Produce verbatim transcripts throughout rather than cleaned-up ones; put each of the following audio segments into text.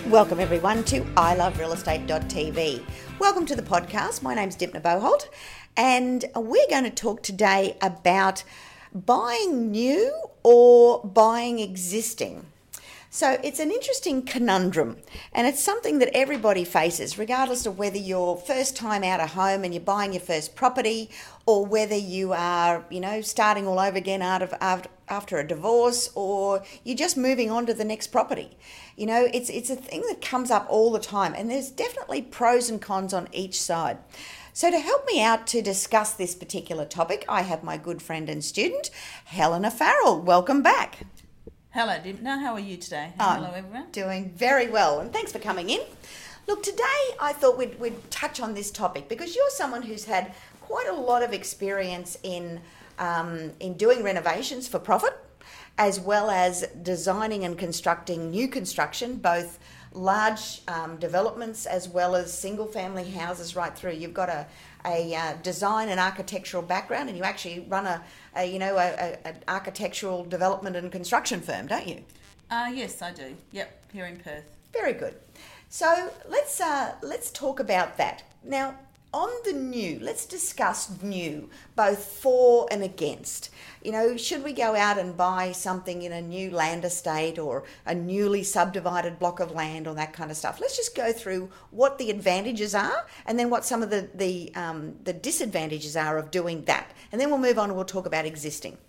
Welcome everyone to I Love Real Estate dot T V. Welcome to the podcast. My name's Dipna Boholt and we're going to talk today about buying new or buying existing. So it's an interesting conundrum and it's something that everybody faces regardless of whether you're first time out of home and you're buying your first property or whether you are, you know, starting all over again out of, after, after a divorce or you're just moving on to the next property. You know, it's it's a thing that comes up all the time and there's definitely pros and cons on each side. So to help me out to discuss this particular topic, I have my good friend and student, Helena Farrell. Welcome back. Hello, Dipna. How are you today? I'm Hello, everyone. Doing very well, and thanks for coming in. Look, today I thought we'd, we'd touch on this topic because you're someone who's had quite a lot of experience in um, in doing renovations for profit, as well as designing and constructing new construction, both large um, developments as well as single-family houses right through. You've got a, a uh, design and architectural background, and you actually run a, a you know, a, a, an architectural development and construction firm, don't you? Uh, yes, I do. Yep, here in Perth. Very good. So let's uh, let's talk about that now. On the new, let's discuss new, both for and against. You know, should we go out and buy something in a new land estate or a newly subdivided block of land or that kind of stuff? Let's just go through what the advantages are and then what some of the, the, um, the disadvantages are of doing that. And then we'll move on and we'll talk about existing.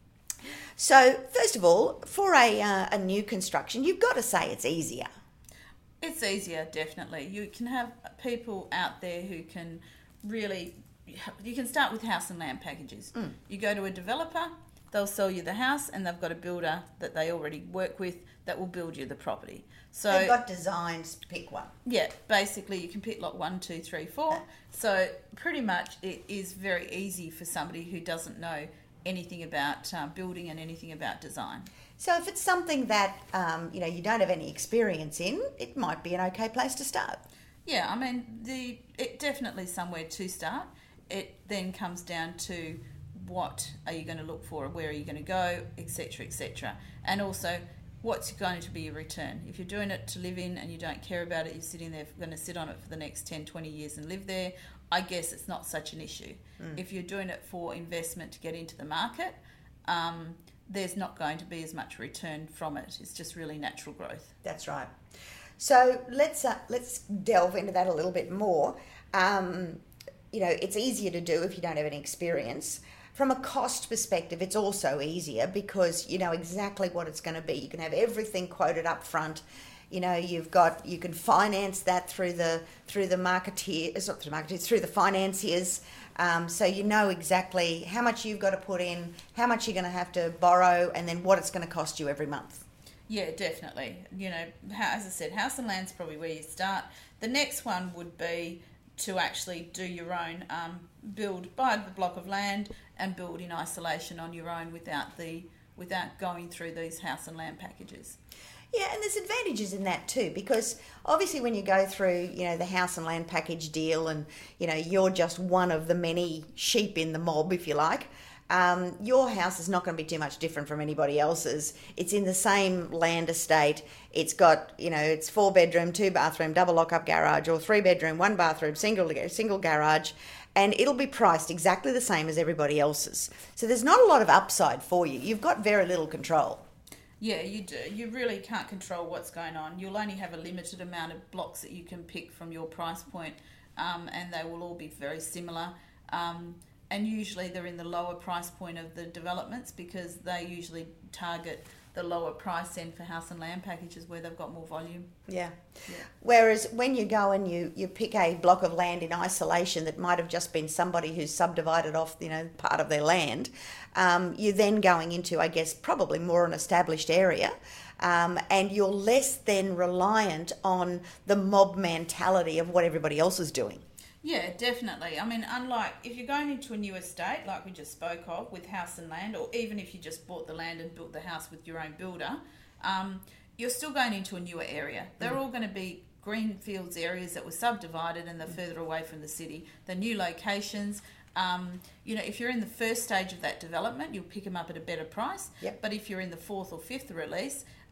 So, first of all, for a, uh, a new construction, you've got to say it's easier. It's easier, definitely. You can have people out there who can really, you can start with house and land packages. Mm. You go to a developer, they'll sell you the house and they've got a builder that they already work with that will build you the property. So they've got designs, pick one. Yeah, basically you can pick lot one, two, three, four. Yeah. So pretty much it is very easy for somebody who doesn't know anything about uh, building and anything about design. So if it's something that um, you know you don't have any experience in, it might be an okay place to start. Yeah, I mean the it definitely somewhere to start. It then comes down to what are you going to look for, where are you going to go, et cetera, et cetera, and also what's going to be your return. If you're doing it to live in and you don't care about it, you're sitting there going to sit on it for the next ten, twenty years and live there. I guess it's not such an issue. Mm. If you're doing it for investment to get into the market, um, there's not going to be as much return from it. It's just really natural growth. That's right. So let's uh, let's delve into that a little bit more. Um, you know, it's easier to do if you don't have any experience. From a cost perspective, it's also easier because you know exactly what it's going to be. You can have everything quoted up front. You know, you've got you can finance that through the through the marketeer, it's not through the marketeers, through the financiers. Um, so you know exactly how much you've got to put in, how much you're going to have to borrow, and then what it's going to cost you every month. Yeah, definitely. You know, as I said, house and land's probably where you start. The next one would be to actually do your own um, build, buy the block of land and build in isolation on your own without the without going through these house and land packages. Yeah, and there's advantages in that too, because obviously when you go through, you know, the house and land package deal and, you know, you're just one of the many sheep in the mob, if you like, um, your house is not going to be too much different from anybody else's. It's in the same land estate. It's got, you know, it's four bedroom, two bathroom, double lock-up garage, or three bedroom, one bathroom, single single garage, and it'll be priced exactly the same as everybody else's. So there's not a lot of upside for you. You've got very little control. Yeah, you do. You really can't control what's going on. You'll only have a limited amount of blocks that you can pick from your price point, um, and they will all be very similar. Um, and usually they're in the lower price point of the developments because they usually target the lower price end for house and land packages where they've got more volume. Yeah. yeah. Whereas when you go and you, you pick a block of land in isolation that might have just been somebody who's subdivided off, you know, part of their land, um, you're then going into, I guess, probably more an established area. Um, and you're less then reliant on the mob mentality of what everybody else is doing. Yeah, definitely. I mean, unlike if you're going into a new estate, like we just spoke of, with house and land, or even if you just bought the land and built the house with your own builder, um, you're still going into a newer area. They're mm. all going to be greenfields areas that were subdivided and they're mm. further away from the city. The new locations, um, you know, if you're in the first stage of that development, you'll pick them up at a better price. Yep. But if you're in the fourth or fifth release,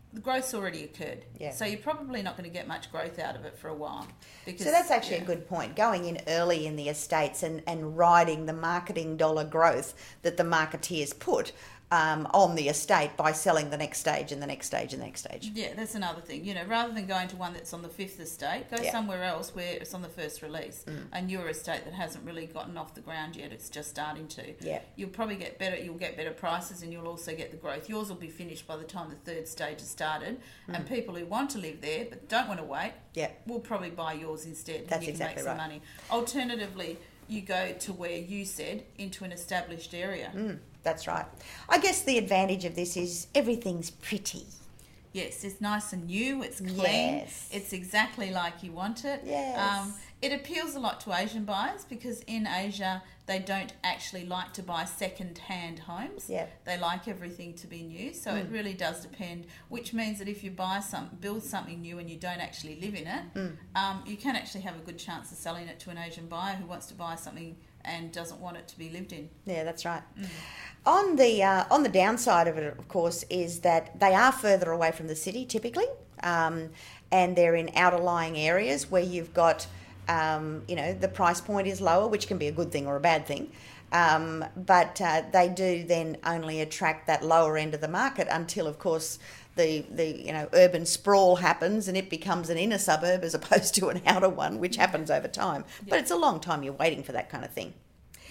the growth's already occurred. Yeah. So you're probably not going to get much growth out of it for a while. Because, so that's actually yeah. a good point. Going in early in the estates and, and riding the marketing dollar growth that the marketeers put um, on the estate by selling the next stage and the next stage and the next stage. Yeah, that's another thing. You know, rather than going to one that's on the fifth estate, go Yeah. somewhere else where it's on the first release. Mm. A newer estate that hasn't really gotten off the ground yet, it's just starting to. Yeah. You'll probably get better, you'll get better prices, and you'll also get the growth. Yours will be finished by the time the third stage has started, Mm. and people who want to live there but don't want to wait Yeah. will probably buy yours instead. That's and you exactly can make some right. money. Alternatively, you go to where you said, into an established area. Mm, that's right. I guess the advantage of this is everything's pretty. Yes, it's nice and new, it's clean, Yes. it's exactly like you want it. Yes. Um, it appeals a lot to Asian buyers because in Asia they don't actually like to buy second-hand homes. Yeah. They like everything to be new, so it really does depend, which means that if you buy some, build something new and you don't actually live in it, Mm. um, you can actually have a good chance of selling it to an Asian buyer who wants to buy something and doesn't want it to be lived in. Yeah, that's right. Mm. On the uh, on the downside of it, of course, is that they are further away from the city typically, um, and they're in outer lying areas where you've got, um, you know, the price point is lower, which can be a good thing or a bad thing. Um, but uh, they do then only attract that lower end of the market until, of course, the the you know urban sprawl happens and it becomes an inner suburb as opposed to an outer one, which happens over time. But Yeah. it's a long time you're waiting for that kind of thing.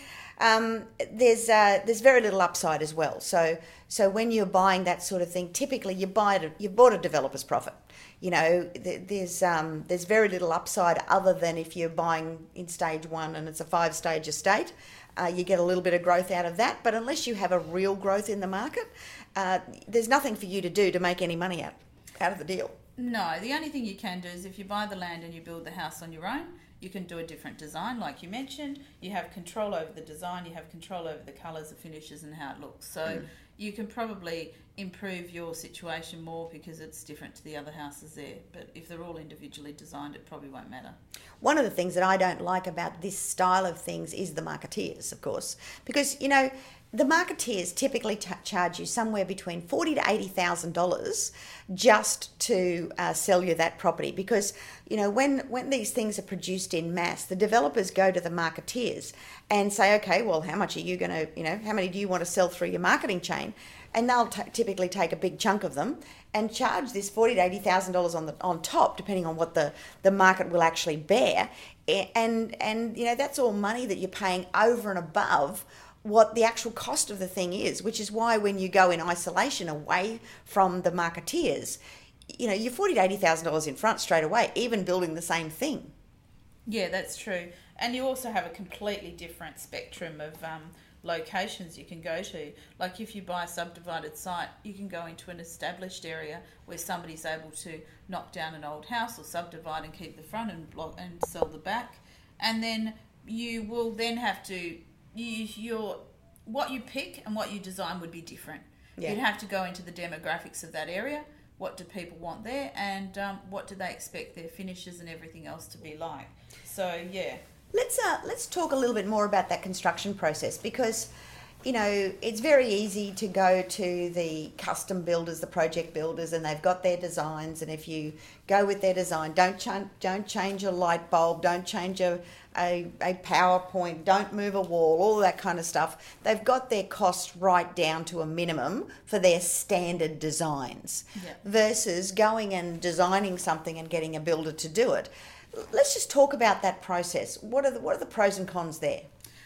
Um, there's uh, there's very little upside as well. So so when you're buying that sort of thing, typically you buy it, you bought a developer's profit. You know, th- there's um, there's very little upside other than if you're buying in stage one and it's a five stage estate. Uh, you get a little bit of growth out of that, but unless you have a real growth in the market, uh, there's nothing for you to do to make any money out out of the deal. No, the only thing you can do is if you buy the land and you build the house on your own, you can do a different design, like you mentioned. You have control over the design, you have control over the colours, the finishes and how it looks. So Mm. you can probably improve your situation more because it's different to the other houses there. But if they're all individually designed, it probably won't matter. One of the things that I don't like about this style of things is the marketeers, of course, because, you know, the marketeers typically t- charge you somewhere between forty to eighty thousand dollars just to uh, sell you that property. Because, you know, when when these things are produced in mass, the developers go to the marketeers and say, okay, well, how much are you going to, you know, how many do you want to sell through your marketing chain? And they'll t- typically take a big chunk of them and charge this forty to eighty thousand dollars on the on top, depending on what the, the market will actually bear. And and you know that's all money that you're paying over and above what the actual cost of the thing is, which is why when you go in isolation away from the marketeers, you know you're forty to eighty thousand dollars in front straight away, even building the same thing. Yeah, that's true. And you also have a completely different spectrum of um, locations you can go to. Like if you buy a subdivided site, you can go into an established area where somebody's able to knock down an old house or subdivide and keep the front and block and sell the back. And then you will then have to use your what you pick and what you design would be different. Yeah. You'd have to go into the demographics of that area. What do people want there, and um, what do they expect their finishes and everything else to be like? So yeah. Let's uh, let's talk a little bit more about that construction process, because you know it's very easy to go to the custom builders, the project builders, and they've got their designs. And if you go with their design, don't ch- don't change a light bulb, don't change a, a a PowerPoint, don't move a wall, all that kind of stuff. They've got their costs right down to a minimum for their standard designs. Yeah. Versus going and designing something and getting a builder to do it. Let's just talk about that process. What are the what are the pros and cons there?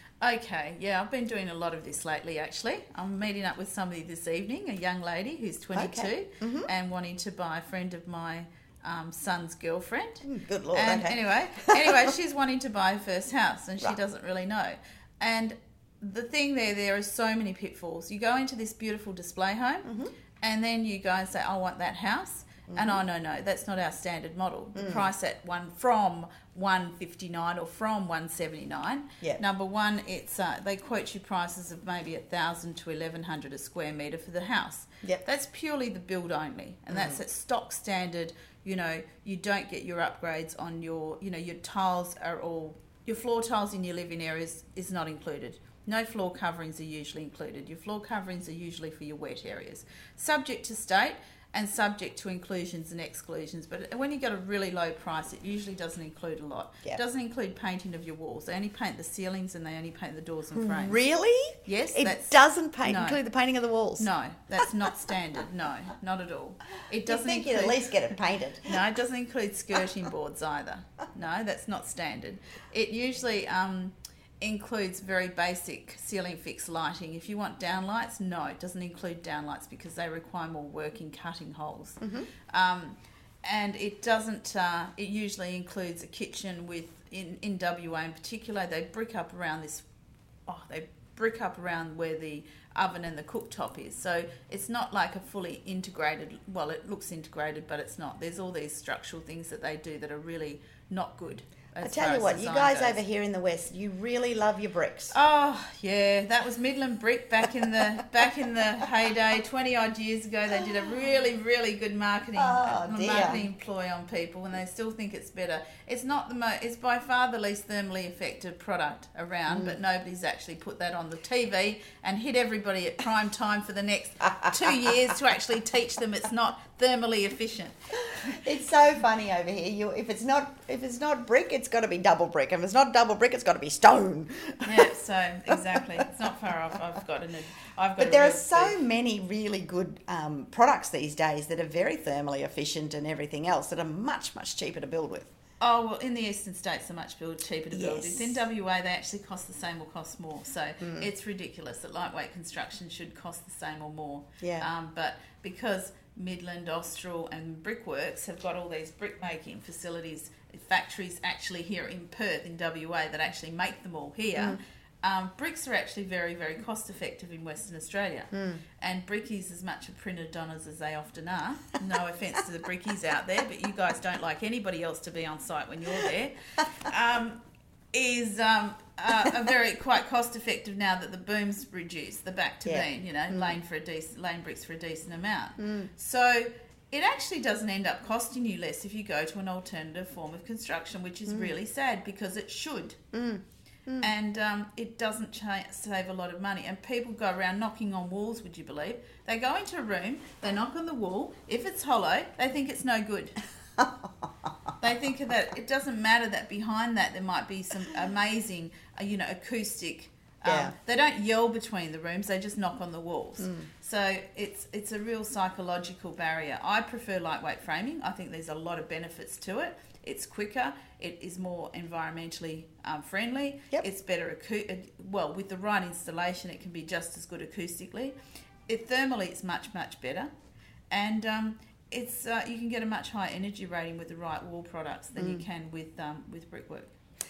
Okay, yeah, I've been doing a lot of this lately actually. I'm meeting up with somebody this evening, a young lady who's twenty-two Okay. Mm-hmm. and wanting to buy a friend of my um, son's girlfriend. Mm, Good Lord. And okay. anyway, anyway, she's wanting to buy her first house and she Right. doesn't really know. And the thing there, there are so many pitfalls. You go into this beautiful display home Mm-hmm. and then you go and say, I want that house. And oh no, no, that's not our standard model. The Mm. price at one from one fifty nine or from one seventy nine. Yeah. Number one, it's uh, they quote you prices of maybe a thousand to eleven hundred a square meter for the house. Yep. That's purely the build only, and that's at stock standard. You know, you don't get your upgrades on your. You know, your tiles are all your floor tiles in your living areas is not included. No floor coverings are usually included. Your floor coverings are usually for your wet areas. Subject to state. and subject to inclusions and exclusions. But when you get a really low price, it usually doesn't include a lot. Yep. It doesn't include painting of your walls. They only paint the ceilings and they only paint the doors and frames. Really? Yes. It that's, doesn't paint, no. include the painting of the walls? No, that's not standard. No, not at all. It doesn't you think include, you'd at least get it painted. No, it doesn't include skirting boards either. No, that's not standard. It usually um, includes very basic ceiling fixed lighting. If you want downlights, no, it doesn't include downlights because they require more work in cutting holes. Mm-hmm. Um, and it doesn't. Uh, it usually includes a kitchen with in in W A in particular. They brick up around this. Oh, they brick up around where the oven and the cooktop is. So it's not like a fully integrated. Well, it looks integrated, but it's not. There's all these structural things that they do that are really not good. I tell you what, you guys over here in the West, you really love your bricks. Oh yeah, that was Midland Brick back in the back in the heyday, twenty odd years ago. They did a really really good marketing Oh, uh, dear. marketing ploy on people, and they still think it's better. It's not the mo- It's by far the least thermally effective product around, Mm. but nobody's actually put that on the T V and hit everybody at prime time for the next two years to actually teach them it's not thermally efficient. It's so funny over here. You, if it's not if it's not brick, it's got to be double brick. If it's not double brick, it's got to be stone. Yeah, so exactly, it's not far off. I've got an, I've got. But a there are real so beef. many really good um, products these days that are very thermally efficient and everything else that are much much cheaper to build with. Oh, well, in the eastern states, they're much build, cheaper to build. Yes. It's in W A, they actually cost the same or cost more. So Mm. it's ridiculous that lightweight construction should cost the same or more. Yeah. Um, but because Midland, Austral and Brickworks have got all these brick making facilities, factories actually here in Perth in W A that actually make them all here, Mm. um, bricks are actually very, very cost effective in Western Australia. Mm. And brickies as much a prima donnas as they often are. No offence to the brickies out there, but you guys don't like anybody else to be on site when you're there. Um, is um, uh, are very quite cost effective now that the boom's reduced, the back to Yeah. beam, you know, Mm. lane for a decent lane bricks for a decent amount. Mm. So it actually doesn't end up costing you less if you go to an alternative form of construction, which is Mm. really sad because it should. Mm. Mm. And um, it doesn't cha- save a lot of money. And people go around knocking on walls, would you believe? They go into a room, they knock on the wall. If it's hollow, they think it's no good. They think that it doesn't matter that behind that there might be some amazing, uh, you know, acoustic. Um, Yeah. They don't yell between the rooms; they just knock on the walls. Mm. So it's it's a real psychological barrier. I prefer lightweight framing. I think there's a lot of benefits to it. It's quicker. It is more environmentally um, friendly. Yep. It's better. Acu- uh, well, with the right installation, it can be just as good acoustically. It thermally, it's much much better, and um, it's uh, you can get a much higher energy rating with the right wall products than you Mm. can with um, with brickwork.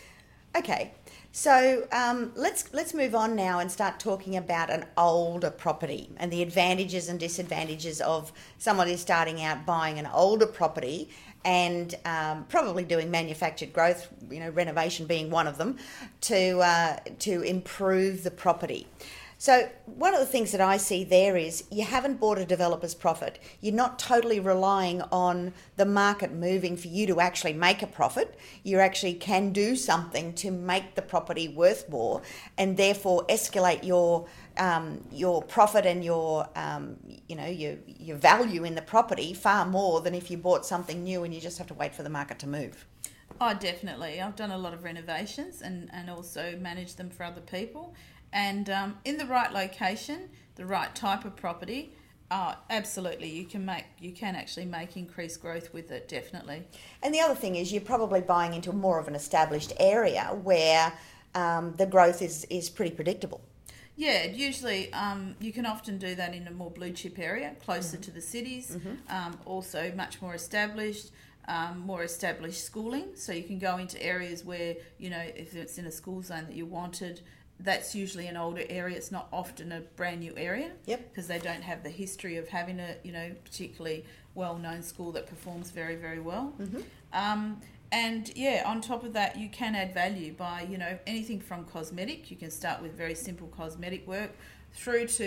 Okay, so um, let's let's move on now and start talking about an older property and the advantages and disadvantages of someone who's starting out buying an older property and um, probably doing manufactured growth, you know, renovation being one of them, to uh, to improve the property. So one of the things that I see there is you haven't bought a developer's profit. You're not totally relying on the market moving for you to actually make a profit. You actually can do something to make the property worth more and therefore escalate your um, your profit and your um, you know your your value in the property far more than if you bought something new and you just have to wait for the market to move. Oh, definitely. I've done a lot of renovations and, and also managed them for other people. And um, in the right location, the right type of property, uh, absolutely, you can make you can actually make increased growth with it, definitely. And the other thing is you're probably buying into more of an established area where um, the growth is, is pretty predictable. Yeah, usually um, you can often do that in a more blue chip area, closer Mm-hmm. to the cities, Mm-hmm. um, also much more established. Um, more established schooling, so you can go into areas where, you know, if it's in a school zone that you wanted, that's usually an older area. It's not often a brand new area. Yep. Because they don't have the history of having a, you know, particularly well-known school that performs very, very well. Mm-hmm. Um, and yeah, on top of that, you can add value by, you know, anything from cosmetic. You can start with very simple cosmetic work through to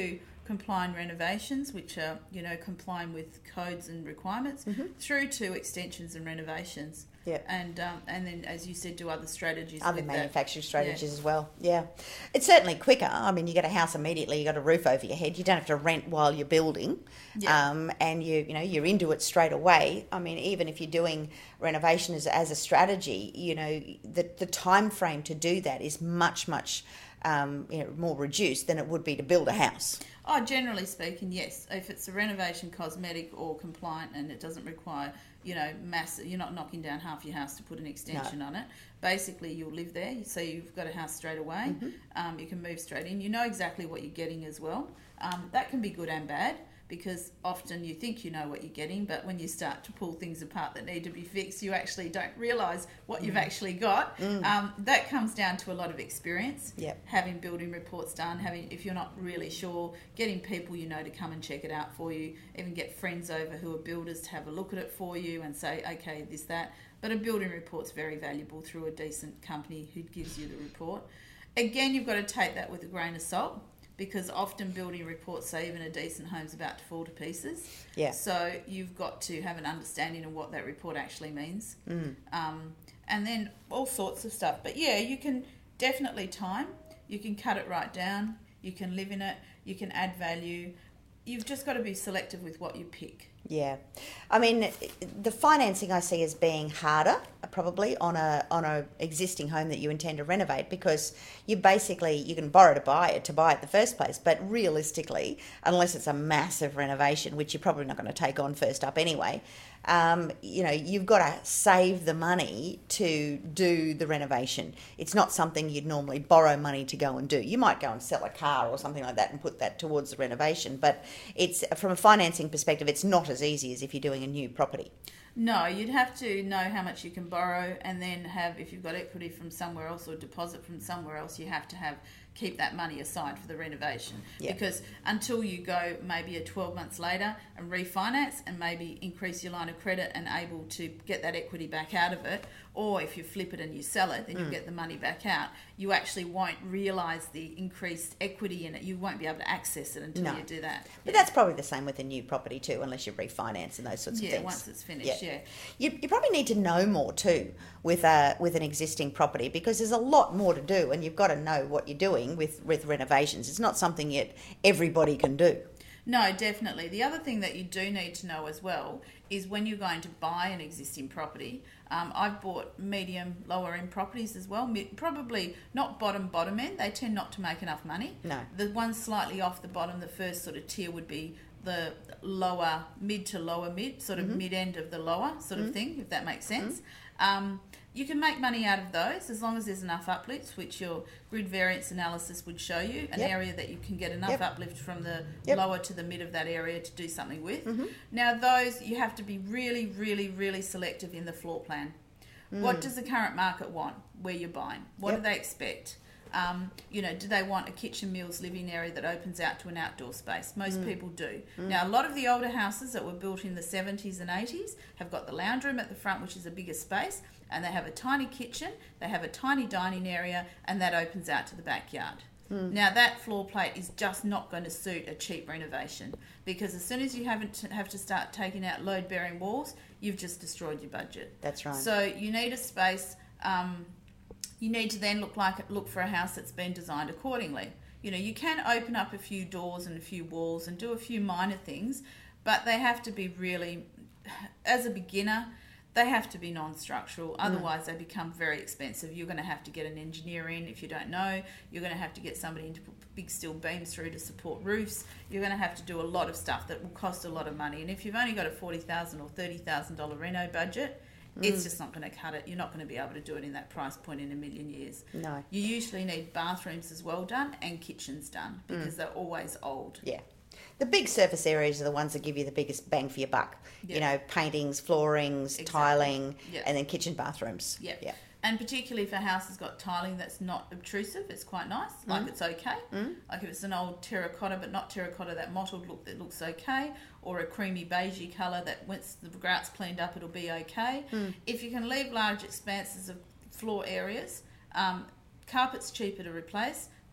complying renovations, which are, you know, complying with codes and requirements, mm-hmm. through to extensions and renovations. Yeah. And um, and then, as you said, do other strategies. Other with manufacturing that. strategies yeah. as well. Yeah. It's certainly quicker. I mean, you get a house immediately, you got a roof over your head. You don't have to rent while you're building. Yeah. Um, and you you know, you're into it straight away. I mean, even if you're doing renovation as, as a strategy, you know, the the time frame to do that is much, much um, you know, more reduced than it would be to build a house. Oh, generally speaking, yes. If it's a renovation, cosmetic or compliant, and it doesn't require, you know, massive, you're not knocking down half your house to put an extension No. on it. Basically, you'll live there, so you've got a house straight away. Mm-hmm. Um, you can move straight in. You know exactly what you're getting as well. Um, that can be good and bad, because often you think you know what you're getting, but when you start to pull things apart that need to be fixed, you actually don't realise what mm. you've actually got. Mm. Um, that comes down to a lot of experience. Yep. Having building reports done, having, if you're not really sure, getting people you know to come and check it out for you, even get friends over who are builders to have a look at it for you and say, okay, this, that. But a building report's very valuable through a decent company who gives you the report. Again, you've got to take that with a grain of salt, because often building reports say even a decent home's about to fall to pieces. Yeah. So you've got to have an understanding of what that report actually means. Mm. Um, and then all sorts of stuff. But yeah, you can definitely time. You can cut it right down. You can live in it. You can add value. You've just got to be selective with what you pick. Yeah, I mean, the financing I see as being harder probably on a on a existing home that you intend to renovate, because you basically, you can borrow to buy it to buy it in the first place, but realistically, unless it's a massive renovation, which you're probably not going to take on first up anyway, um, you know, you've got to save the money to do the renovation. It's not something you'd normally borrow money to go and do. You might go and sell a car or something like that and put that towards the renovation, but it's, from a financing perspective, it's not as easy as if you're doing a new property. No, you'd have to know how much you can borrow, and then have, if you've got equity from somewhere else or deposit from somewhere else, you have to have keep that money aside for the renovation. Yeah. Because until you go maybe a twelve months later and refinance and maybe increase your line of credit and able to get that equity back out of it, or if you flip it and you sell it, then you mm. get the money back out, you actually won't realise the increased equity in it. You won't be able to access it until no. you do that. But yeah. that's probably the same with a new property too, unless you refinance and those sorts yeah, of things. Yeah, once it's finished, yeah. yeah. You, you probably need to know more too with a, with an existing property, because there's a lot more to do, and you've got to know what you're doing with, with renovations. It's not something that everybody can do. No, definitely. The other thing that you do need to know as well is when you're going to buy an existing property. Um, I've bought medium, lower end properties as well. Mid, probably not bottom, bottom end. They tend not to make enough money. No. The ones slightly off the bottom, the first sort of tier would be the lower, mid to lower mid, sort of mm-hmm. mid end of the lower sort mm-hmm. of thing, if that makes sense. Mm-hmm. Um, you can make money out of those as long as there's enough uplifts, which your grid variance analysis would show you, an yep. area that you can get enough yep. uplift from the yep. lower to the mid of that area to do something with. Mm-hmm. Now, those, you have to be really, really, really selective in the floor plan. Mm. What does the current market want where you're buying? What yep. do they expect? Um, you know, do they want a kitchen meals living area that opens out to an outdoor space? Most mm. people do. Mm. Now, a lot of the older houses that were built in the seventies and eighties have got the lounge room at the front, which is a bigger space, and they have a tiny kitchen, they have a tiny dining area, and that opens out to the backyard. Mm. Now, that floor plate is just not going to suit a cheap renovation, because as soon as you haven't have to start taking out load-bearing walls, you've just destroyed your budget. That's right. So you need a space... Um, You need to then look like look for a house that's been designed accordingly. You know, you can open up a few doors and a few walls and do a few minor things, but they have to be really, as a beginner, they have to be non-structural. Otherwise, mm. they become very expensive. You're going to have to get an engineer in if you don't know. You're going to have to get somebody in to put big steel beams through to support roofs. You're going to have to do a lot of stuff that will cost a lot of money. And if you've only got a forty thousand dollars or thirty thousand dollars reno budget, it's just not going to cut it. You're not going to be able to do it in that price point in a million years. No. You usually need bathrooms as well done and kitchens done, because mm. they're always old. Yeah. The big surface areas are the ones that give you the biggest bang for your buck. Yeah. You know, paintings, floorings, exactly. tiling, yeah. and then kitchen bathrooms. Yeah. Yeah. And particularly if a house has got tiling that's not obtrusive, it's quite nice. Like mm. it's okay. Mm. Like if it's an old terracotta, but not terracotta, that mottled look that looks okay, or a creamy beigey colour that once the grout's cleaned up, it'll be okay. Mm. If you can leave large expanses of floor areas, um, carpet's cheaper to replace,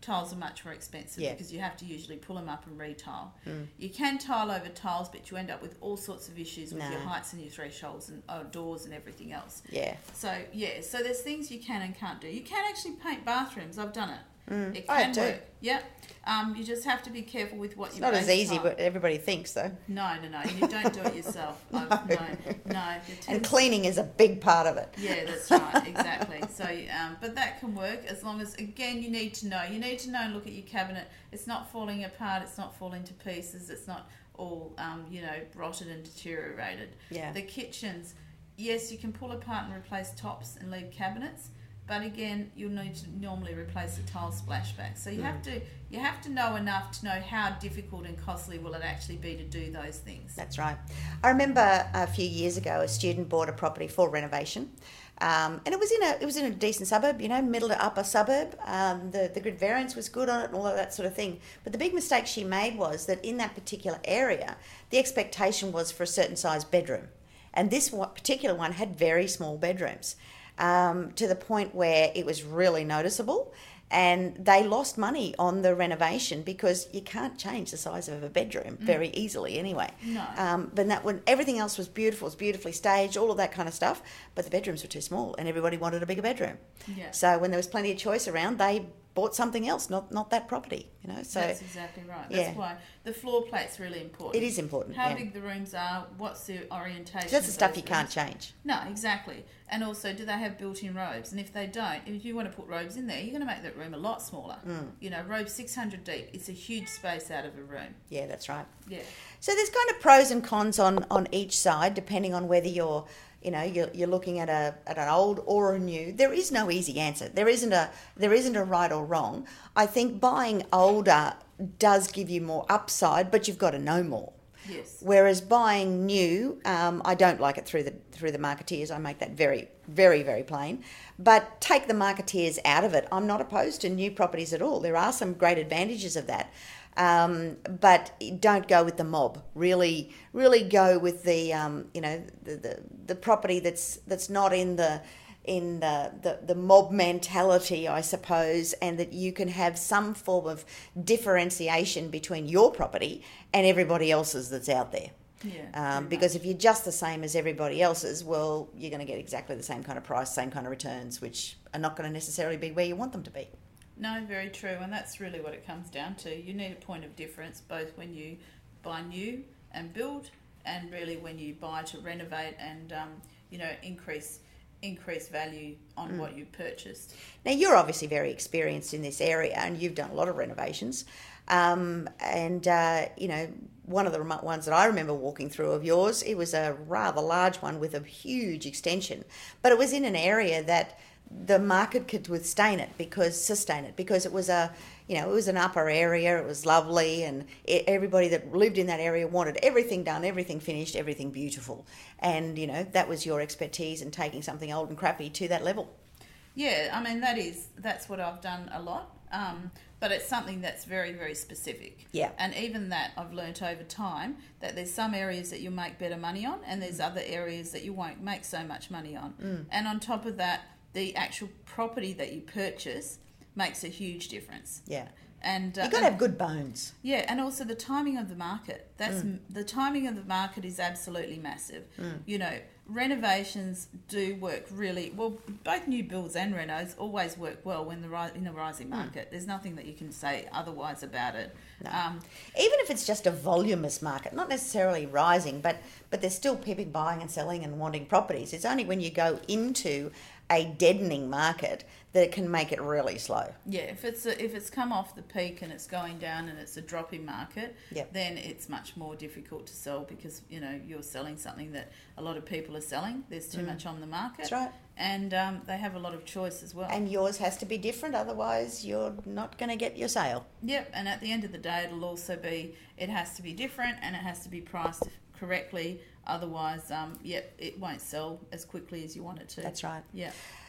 tiles are much more expensive Yeah. because you have to usually pull them up and retile. Mm. You can tile over tiles, but you end up with all sorts of issues with No. your heights and your thresholds and uh, doors and everything else. Yeah. So, yeah, so there's things you can and can't do. You can actually paint bathrooms. I've done it. Mm. It I can have too. work. Yeah. Um, you just have to be careful with what It's you not base as easy, tile. but everybody thinks though. No, no, no. You don't do it yourself. no, no. no it And tends- cleaning is a big part of it. Yeah, that's right, exactly. So, um, but that can work as long as, again, you need to know. You need to know and look at your cabinet. It's not falling apart. It's not falling to pieces. It's not all, um, you know, rotted and deteriorated. Yeah. The kitchens, yes, you can pull apart and replace tops and leave cabinets, but again, you'll need to normally replace the tile splashback. So you Mm. have to you have to know enough to know how difficult and costly will it actually be to do those things. That's right. I remember a few years ago, a student bought a property for renovation, um, and it was in a it was in a decent suburb, you know, middle to upper suburb. Um, the the grid variance was good on it and all of that sort of thing. But the big mistake she made was that in that particular area, the expectation was for a certain size bedroom, and this one, particular one had very small bedrooms, um, to the point where it was really noticeable. And they lost money on the renovation because you can't change the size of a bedroom very easily anyway. No. Um, but that when everything else was beautiful, it was beautifully staged, all of that kind of stuff, but the bedrooms were too small and everybody wanted a bigger bedroom. Yeah. So when there was plenty of choice around, they bought something else, not not that property, you know. So That's exactly right. That's yeah. why the floor plate's really important. it is important. How yeah. big the rooms are, what's the orientation. That's the of stuff those you can't rooms. change. No, exactly. And also, do they have built-in robes? And if they don't, if you want to put robes in there, you're going to make that room a lot smaller. Mm. You know, robe six hundred deep, it's a huge space out of a room. Yeah, that's right. Yeah. So there's kind of pros and cons on, on each side, depending on whether you're, you know, you're, you're looking at a at an old or a new. There is no easy answer. There isn't a there isn't a right or wrong. I think buying older does give you more upside, but you've got to know more. Yes. Whereas buying new, um, I don't like it through the through the marketeers. I make that very, very, very plain. But take the marketeers out of it. I'm not opposed to new properties at all. There are some great advantages of that. Um, but don't go with the mob. Really, really go with the um, you know the, the the property that's that's not in the in the, the, the mob mentality, I suppose, and that you can have some form of differentiation between your property and everybody else's that's out there. Yeah. Um, very because much. if you're just the same as everybody else's, well, you're going to get exactly the same kind of price, same kind of returns, which are not going to necessarily be where you want them to be. No, very true, and that's really what it comes down to. You need a point of difference both when you buy new and build, and really when you buy to renovate and um, you know increase increase value on Mm. what you purchased. Now, you're obviously very experienced in this area and you've done a lot of renovations. Um, and, uh, you know, one of the remo- ones that I remember walking through of yours, it was a rather large one with a huge extension. But it was in an area that the market could withstand it because, sustain it, because it was a, you know, it was an upper area, it was lovely, and it, everybody that lived in that area wanted everything done, everything finished, everything beautiful. And, you know, that was your expertise in taking something old and crappy to that level. Yeah, I mean that is that's what I've done a lot, um, but it's something that's very very specific. Yeah. And even that I've learnt over time that there's some areas that you'll make better money on, and there's other areas that you won't make so much money on. Mm. And on top of that, the actual property that you purchase makes a huge difference. Yeah. And uh, You've got to have good bones. yeah, and also the timing of the market. That's Mm. the timing of the market is absolutely massive. Mm. You know, renovations do work really well. Both new builds and renos always work well when the ri- in a rising market. There's nothing that you can say otherwise about it. No. Um, Even if it's just a voluminous market, not necessarily rising, but but there's still people buying and selling and wanting properties. It's only when you go into a deadening market that it can make it really slow. yeah, if it's a, if it's come off the peak and it's going down and it's a dropping market, Yep. then it's much more difficult to sell because you know you're selling something that a lot of people are selling. There's too Mm. much on the market. That's right. And um, they have a lot of choice as well. And yours has to be different, otherwise you're not going to get your sale. Yep, and at the end of the day, it'll also be, it has to be different and it has to be priced correctly. Otherwise, um, yep, it won't sell as quickly as you want it to. That's right. Yeah.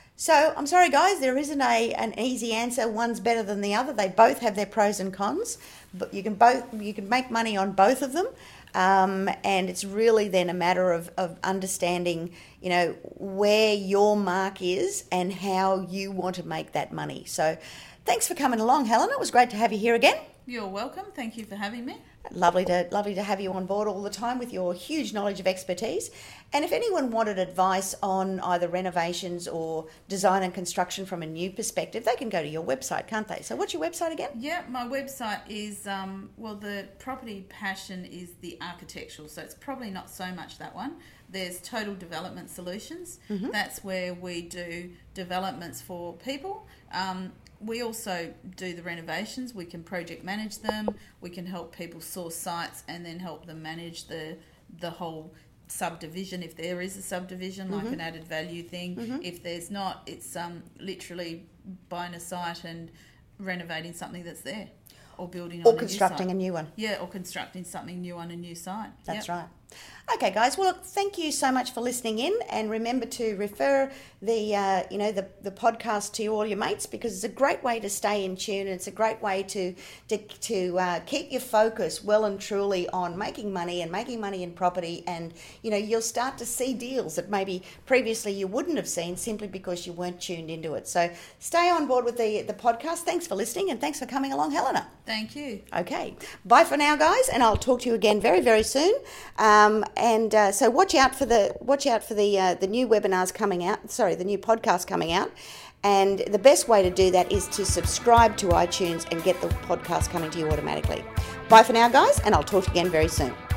So I'm sorry, guys, there isn't a an easy answer. One's better than the other. They both have their pros and cons, but you can both you can make money on both of them. Um, and it's really then a matter of, of understanding, you know, where your mark is and how you want to make that money. So thanks for coming along, Helen. It was great to have you here again. You're welcome. Thank you for having me. Lovely to lovely to have you on board all the time with your huge knowledge of expertise. And if anyone wanted advice on either renovations or design and construction from a new perspective, they can go to your website, can't they? So what's your website again? Yeah, my website is, um, well, the property passion is the architectural, so it's probably not so much that one. There's Total Development Solutions. Mm-hmm. That's where we do developments for people. Um, We also do the renovations. We can project manage them. We can help people source sites and then help them manage the the whole subdivision if there is a subdivision, like mm-hmm. an added value thing. Mm-hmm. If there's not, it's um, literally buying a site and renovating something that's there, or building on or a new constructing site. a new one. Yeah, or constructing something new on a new site. That's yep. right. Okay, guys. Well, look, thank you so much for listening in, and remember to refer the uh, you know the the podcast to all your mates, because it's a great way to stay in tune, and it's a great way to to to uh, keep your focus well and truly on making money and making money in property. And you know you'll start to see deals that maybe previously you wouldn't have seen simply because you weren't tuned into it. So stay on board with the the podcast. Thanks for listening, and thanks for coming along, Helena. Thank you. Okay, bye for now, guys, and I'll talk to you again very very soon. Um, And uh, so watch out for the watch out for the uh, the new webinars coming out. Sorry, the new podcast coming out. And the best way to do that is to subscribe to iTunes and get the podcast coming to you automatically. Bye for now, guys, and I'll talk to you again very soon.